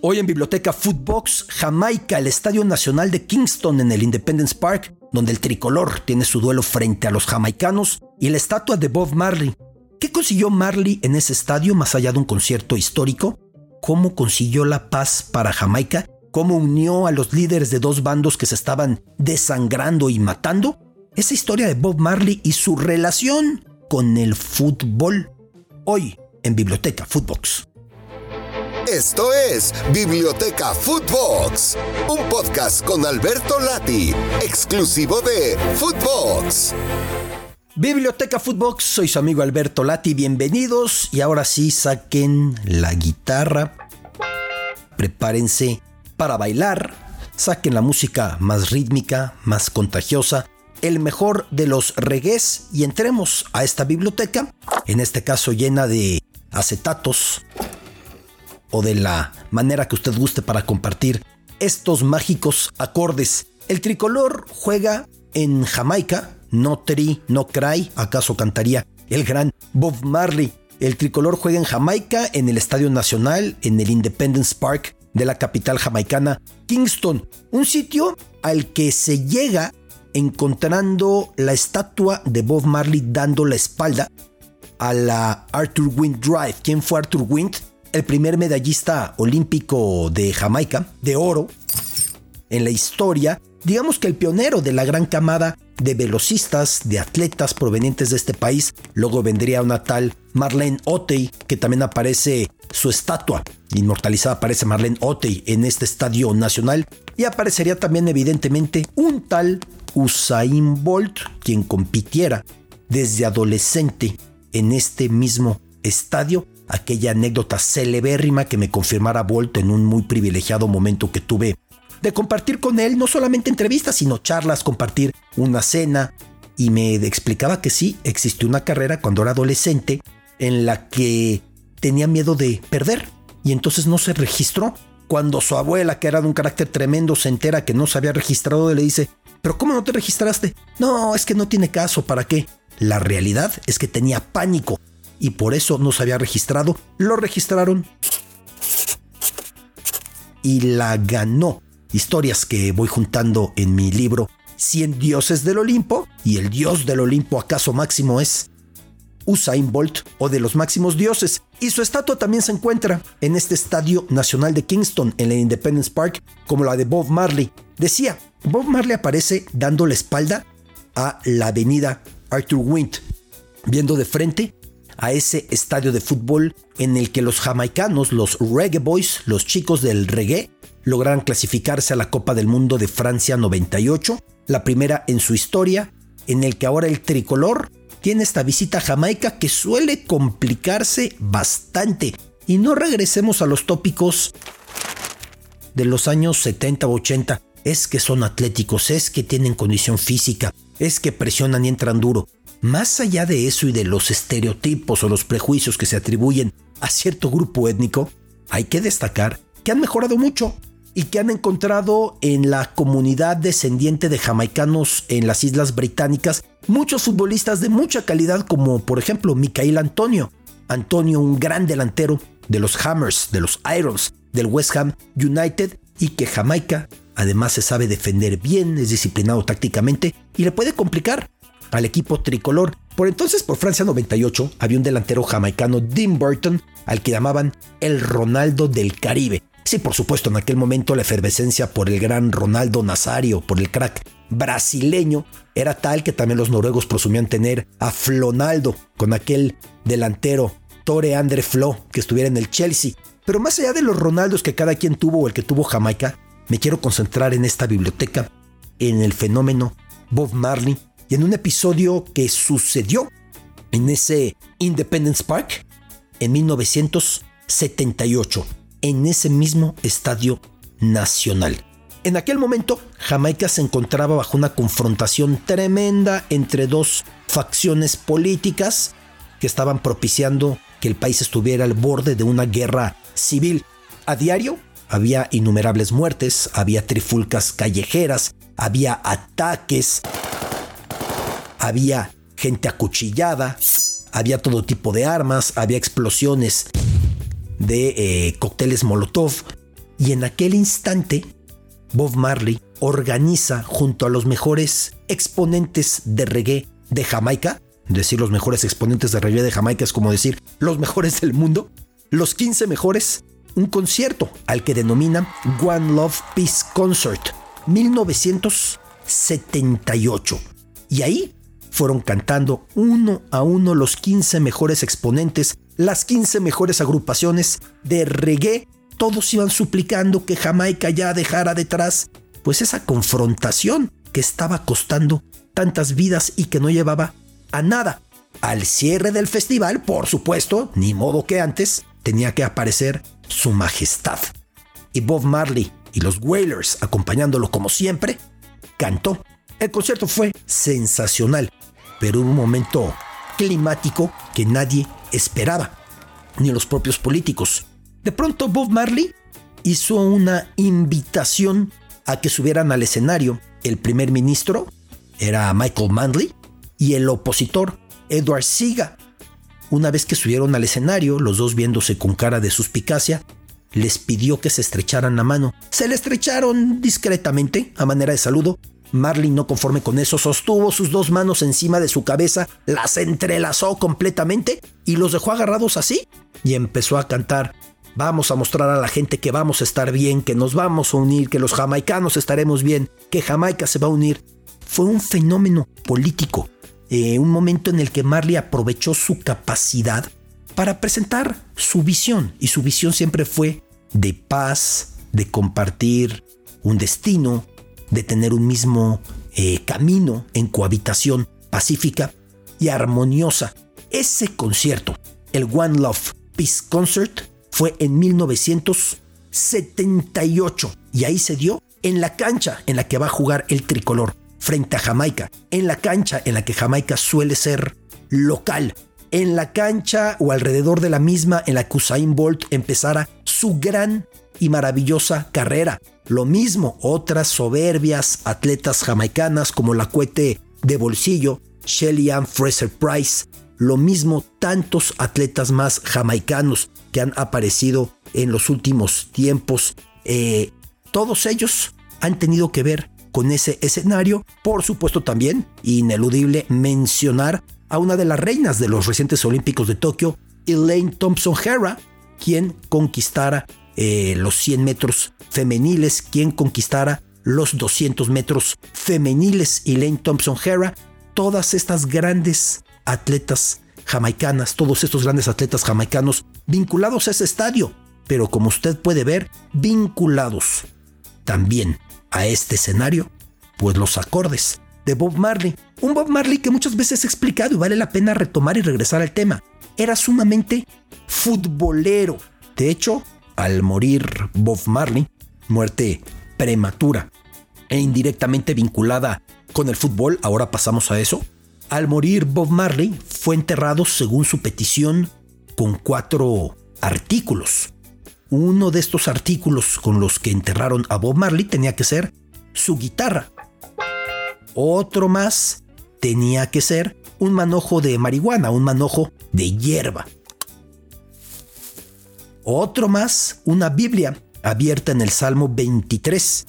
Hoy en Biblioteca Footbox, Jamaica, el Estadio Nacional de Kingston en el Independence Park, donde el tricolor tiene su duelo frente a los jamaicanos, y la estatua de Bob Marley. ¿Qué consiguió Marley en ese estadio más allá de un concierto histórico? ¿Cómo consiguió la paz para Jamaica? ¿Cómo unió a los líderes de dos bandos que se estaban desangrando y matando? Esa historia de Bob Marley y su relación con el fútbol. Hoy en Biblioteca Footbox. Esto es Biblioteca Footbox, un podcast con Alberto Lati, exclusivo de Footbox. Biblioteca Footbox, soy su amigo Alberto Lati, bienvenidos. Y ahora sí, saquen la guitarra, prepárense para bailar, saquen la música más rítmica, más contagiosa, el mejor de los reggaes y entremos a esta biblioteca, en este caso llena de acetatos o de la manera que usted guste para compartir estos mágicos acordes. El tricolor juega en Jamaica, no tri, no cry, acaso cantaría el gran Bob Marley. El tricolor juega en Jamaica, en el Estadio Nacional, en el Independence Park de la capital jamaicana, Kingston, un sitio al que se llega encontrando la estatua de Bob Marley dando la espalda a la Arthur Wint Drive. ¿Quién fue Arthur Wint? El primer medallista olímpico de Jamaica, de oro, en la historia. Digamos que el pionero de la gran camada de velocistas, de atletas provenientes de este país. Luego vendría una tal Marlene Ottey, que también aparece su estatua inmortalizada, aparece Marlene Ottey en este estadio nacional. Y aparecería también evidentemente un tal Usain Bolt, quien compitiera desde adolescente en este mismo estadio. Aquella anécdota celebérrima que me confirmara Bolt en un muy privilegiado momento que tuve de compartir con él, no solamente entrevistas, sino charlas, compartir una cena, y me explicaba que sí, existió una carrera cuando era adolescente en la que tenía miedo de perder y entonces no se registró. Cuando su abuela, que era de un carácter tremendo, se entera que no se había registrado, le dice: ¿pero cómo no te registraste? No, es que no tiene caso, ¿para qué? La realidad es que tenía pánico y por eso no se había registrado. Lo registraron y la ganó. Historias que voy juntando en mi libro 100 dioses del Olimpo, y el dios del Olimpo acaso máximo es Usain Bolt, o de los máximos dioses, y su estatua también se encuentra en este Estadio Nacional de Kingston, en el Independence Park, como la de Bob Marley. Decía, Bob Marley aparece dando la espalda a la avenida Arthur Wint, viendo de frente a ese estadio de fútbol en el que los jamaicanos, los Reggae Boys, los chicos del reggae, lograron clasificarse a la Copa del Mundo de Francia 98, la primera en su historia, en el que ahora el tricolor tiene esta visita a Jamaica que suele complicarse bastante. Y no regresemos a los tópicos de los años 70 o 80. Es que son atléticos, es que tienen condición física, es que presionan y entran duro. Más allá de eso y de los estereotipos o los prejuicios que se atribuyen a cierto grupo étnico, hay que destacar que han mejorado mucho y que han encontrado en la comunidad descendiente de jamaicanos en las Islas Británicas muchos futbolistas de mucha calidad, como por ejemplo Michail Antonio. Antonio, un gran delantero de los Hammers, de los Irons, del West Ham United, y que Jamaica además se sabe defender bien, es disciplinado tácticamente y le puede complicar al equipo tricolor. Por entonces, por Francia 98, había un delantero jamaicano, Dean Burton, al que llamaban el Ronaldo del Caribe. Sí, por supuesto, en aquel momento la efervescencia por el gran Ronaldo Nazario, por el crack brasileño, era tal que también los noruegos presumían tener a Flonaldo, con aquel delantero Tore Andre Flo, que estuviera en el Chelsea. Pero más allá de los Ronaldos que cada quien tuvo o el que tuvo Jamaica, me quiero concentrar en esta biblioteca, en el fenómeno Bob Marley, y en un episodio que sucedió en ese Independence Park en 1978, en ese mismo Estadio Nacional. En aquel momento, Jamaica se encontraba bajo una confrontación tremenda entre dos facciones políticas que estaban propiciando que el país estuviera al borde de una guerra civil. A diario había innumerables muertes, había trifulcas callejeras, había ataques, había gente acuchillada, había todo tipo de armas, había explosiones de cócteles Molotov. Y en aquel instante, Bob Marley organiza junto a los mejores exponentes de reggae de Jamaica, decir los mejores exponentes de reggae de Jamaica es como decir los mejores del mundo, los 15 mejores, un concierto al que denominan One Love Peace Concert 1978. Y ahí fueron cantando uno a uno los 15 mejores exponentes, las 15 mejores agrupaciones de reggae. Todos iban suplicando que Jamaica ya dejara detrás pues esa confrontación que estaba costando tantas vidas y que no llevaba a nada. Al cierre del festival, por supuesto, ni modo que antes, tenía que aparecer su majestad. Y Bob Marley y los Wailers, acompañándolo como siempre, cantó. El concierto fue sensacional, pero hubo un momento climático que nadie esperaba, ni los propios políticos. De pronto Bob Marley hizo una invitación a que subieran al escenario el primer ministro, era Michael Manley, y el opositor, Edward Seaga. Una vez que subieron al escenario, los dos viéndose con cara de suspicacia, les pidió que se estrecharan la mano. Se le estrecharon discretamente, a manera de saludo. Marley, no conforme con eso, sostuvo sus dos manos encima de su cabeza, las entrelazó completamente y los dejó agarrados así, y empezó a cantar: vamos a mostrar a la gente que vamos a estar bien, que nos vamos a unir, que los jamaicanos estaremos bien, que Jamaica se va a unir. Fue un fenómeno político, un momento en el que Marley aprovechó su capacidad para presentar su visión, y su visión siempre fue de paz, de compartir un destino, de tener un mismo camino en cohabitación pacífica y armoniosa. Ese concierto, el One Love Peace Concert, fue en 1978 y ahí se dio en la cancha en la que va a jugar el tricolor frente a Jamaica, en la cancha en la que Jamaica suele ser local, en la cancha o alrededor de la misma en la que Usain Bolt empezara su gran y maravillosa carrera. Lo mismo otras soberbias atletas jamaicanas como la cohete de bolsillo Shelly Ann Fraser-Price, lo mismo tantos atletas más jamaicanos que han aparecido en los últimos tiempos. Todos ellos han tenido que ver con ese escenario. Por supuesto también, ineludible mencionar a una de las reinas de los recientes Olímpicos de Tokio, Elaine Thompson-Herah, quien conquistara los 100 metros femeniles, quien conquistara los 200 metros femeniles. Elaine Thompson-Herah, todas estas grandes atletas jamaicanas, todos estos grandes atletas jamaicanos vinculados a ese estadio, pero como usted puede ver, vinculados también a este escenario, pues los acordes de Bob Marley. Un Bob Marley que muchas veces he explicado y vale la pena retomar y regresar al tema. Era sumamente futbolero. De hecho, al morir Bob Marley, muerte prematura e indirectamente vinculada con el fútbol, ahora pasamos a eso. Al morir Bob Marley, fue enterrado según su petición con 4 artículos. Uno de estos artículos con los que enterraron a Bob Marley tenía que ser su guitarra. Otro más tenía que ser un manojo de marihuana, un manojo de hierba. Otro más, una Biblia abierta en el Salmo 23.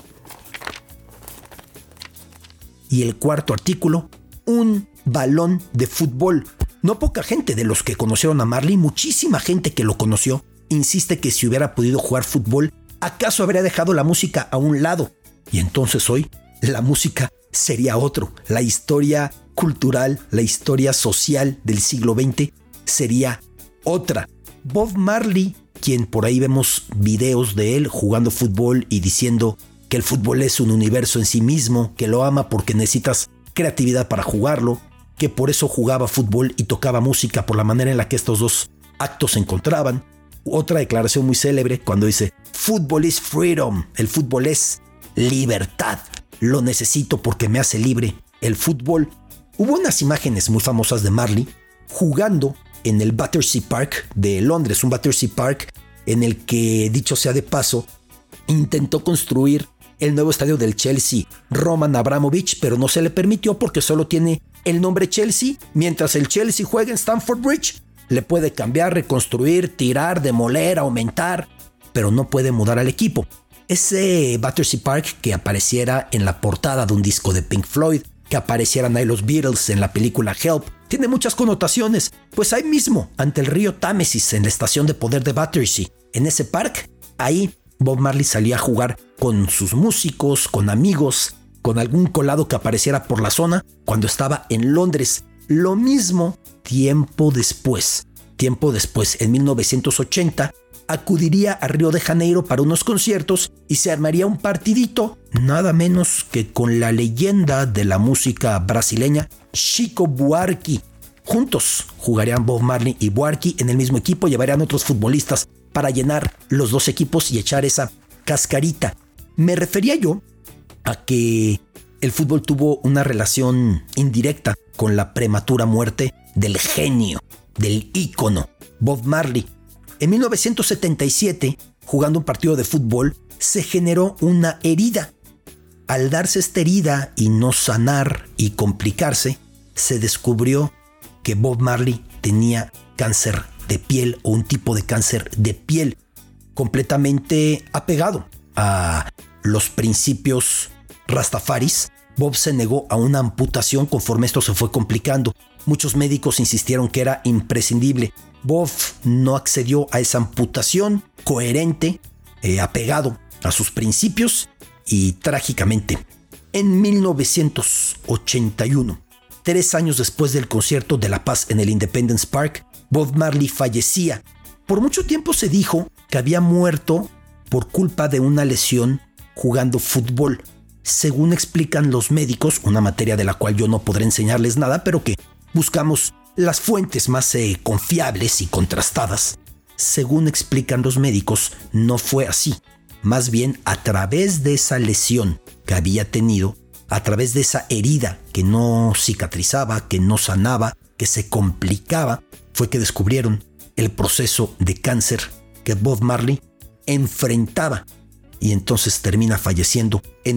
Y el cuarto artículo, un balón de fútbol. No poca gente de los que conocieron a Marley, muchísima gente que lo conoció, insiste que si hubiera podido jugar fútbol, ¿acaso habría dejado la música a un lado? Y entonces hoy, la música sería otro. La historia cultural, la historia social del siglo XX sería otra. Bob Marley, quien por ahí vemos videos de él jugando fútbol y diciendo que el fútbol es un universo en sí mismo, que lo ama porque necesitas creatividad para jugarlo, que por eso jugaba fútbol y tocaba música por la manera en la que estos dos actos se encontraban. Otra declaración muy célebre cuando dice: fútbol is freedom, el fútbol es libertad, lo necesito porque me hace libre el fútbol. Hubo unas imágenes muy famosas de Marley jugando en el Battersea Park de Londres, un Battersea Park en el que, dicho sea de paso, intentó construir el nuevo estadio del Chelsea, Roman Abramovich, pero no se le permitió porque solo tiene el nombre Chelsea. Mientras el Chelsea juega en Stamford Bridge, le puede cambiar, reconstruir, tirar, demoler, aumentar. pero no puede mudar al equipo. Ese Battersea Park que apareciera en la portada de un disco de Pink Floyd, que aparecieran ahí los Beatles en la película Help, tiene muchas connotaciones, pues ahí mismo, ante el río Támesis, en la estación de poder de Battersea, en ese parque, ahí Bob Marley salía a jugar con sus músicos, con amigos, con algún colado que apareciera por la zona cuando estaba en Londres. Lo mismo tiempo después, en 1980, acudiría a Río de Janeiro para unos conciertos y se armaría un partidito, nada menos que con la leyenda de la música brasileña, Chico Buarque. Juntos jugarían Bob Marley y Buarque en el mismo equipo, llevarían otros futbolistas para llenar los dos equipos y echar esa cascarita. Me refería yo a que el fútbol tuvo una relación indirecta con la prematura muerte del genio, del ícono Bob Marley. En 1977, jugando un partido de fútbol, se generó una herida. Al darse esta herida y no sanar y complicarse, se descubrió que Bob Marley tenía cáncer de piel o un tipo de cáncer de piel completamente apegado a los principios rastafaris. Bob se negó a una amputación conforme esto se fue complicando. Muchos médicos insistieron que era imprescindible. Bob no accedió a esa amputación, coherente, apegado a sus principios, y trágicamente, en 1981, 3 años después del concierto de La Paz en el Independence Park, Bob Marley fallecía. Por mucho tiempo se dijo que había muerto por culpa de una lesión jugando fútbol. Según explican los médicos, una materia de la cual yo no podré enseñarles nada, pero que buscamos las fuentes más confiables y contrastadas. Según explican los médicos, no fue así. Más bien, a través de esa lesión que había tenido, a través de esa herida que no cicatrizaba, que no sanaba, que se complicaba, fue que descubrieron el proceso de cáncer que Bob Marley enfrentaba. Y entonces termina falleciendo en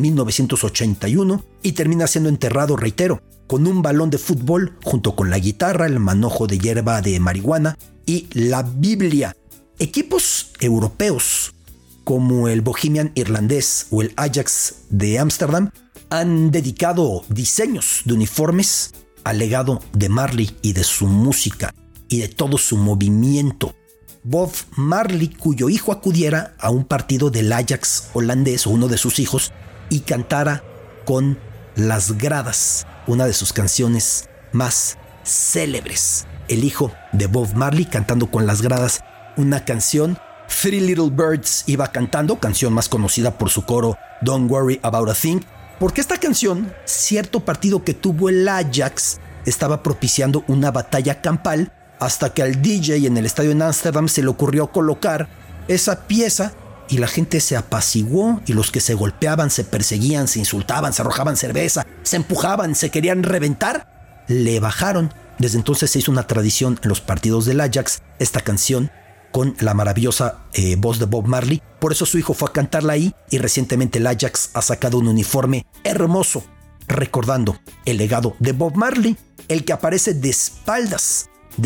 1981 y termina siendo enterrado, reitero, con un balón de fútbol junto con la guitarra, el manojo de hierba de marihuana y la Biblia. Equipos europeos como el Bohemian irlandés o el Ajax de Ámsterdam han dedicado diseños de uniformes al legado de Marley y de su música y de todo su movimiento. Bob Marley, cuyo hijo acudiera a un partido del Ajax holandés o uno de sus hijos y cantara con Las Gradas, una de sus canciones más célebres. El hijo de Bob Marley cantando con Las Gradas, una canción. Three Little Birds iba cantando, canción más conocida por su coro Don't Worry About a Thing, porque esta canción, cierto partido que tuvo el Ajax, estaba propiciando una batalla campal, hasta que al DJ en el estadio en Ámsterdam se le ocurrió colocar esa pieza y la gente se apaciguó y los que se golpeaban, se perseguían, se insultaban, se arrojaban cerveza, se empujaban, se querían reventar, le bajaron. Desde entonces se hizo una tradición en los partidos del Ajax, esta canción con la maravillosa voz de Bob Marley. Por eso su hijo fue a cantarla ahí y recientemente el Ajax ha sacado un uniforme hermoso recordando el legado de Bob Marley, el que aparece de espaldas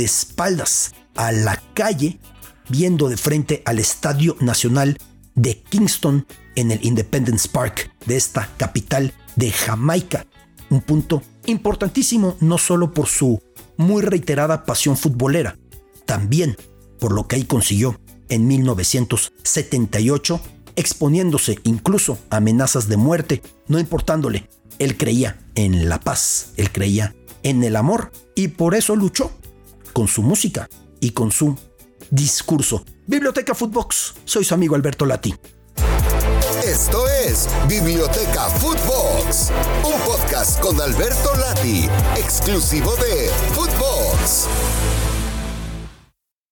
a la calle, viendo de frente al Estadio Nacional de Kingston en el Independence Park de esta capital de Jamaica. Un punto importantísimo no solo por su muy reiterada pasión futbolera, también por lo que ahí consiguió en 1978, exponiéndose incluso a amenazas de muerte, no importándole. Él creía en la paz, él creía en el amor y por eso luchó con su música y con su discurso. Biblioteca Footbox, soy su amigo Alberto Lati. Esto es Biblioteca Footbox, un podcast con Alberto Lati, exclusivo de Footbox.